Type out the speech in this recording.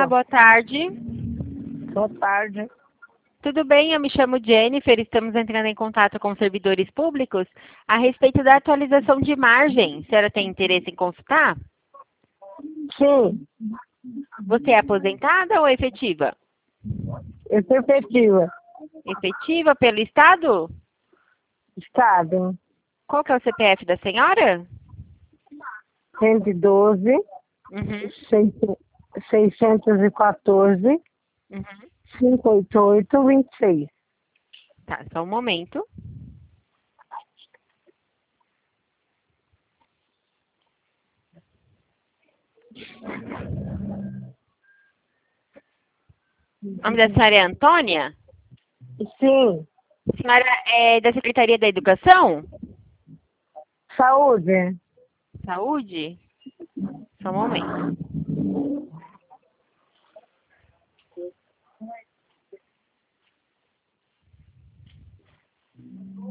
Olá, boa tarde. Boa tarde. Tudo bem? Eu me chamo Jennifer. Estamos entrando em contato com servidores públicos a respeito da atualização de margem. A senhora tem interesse em consultar? Sim, Você é aposentada ou efetiva? eu sou efetiva. Efetiva pelo Estado? Estado Qual que é o CPF da senhora? 112, Uhum, 614, uhum. 588, 26. Tá, só um momento. O nome da senhora é Antônia? Sim, A senhora é da Secretaria da Educação? saúde. Saúde? Só um momento.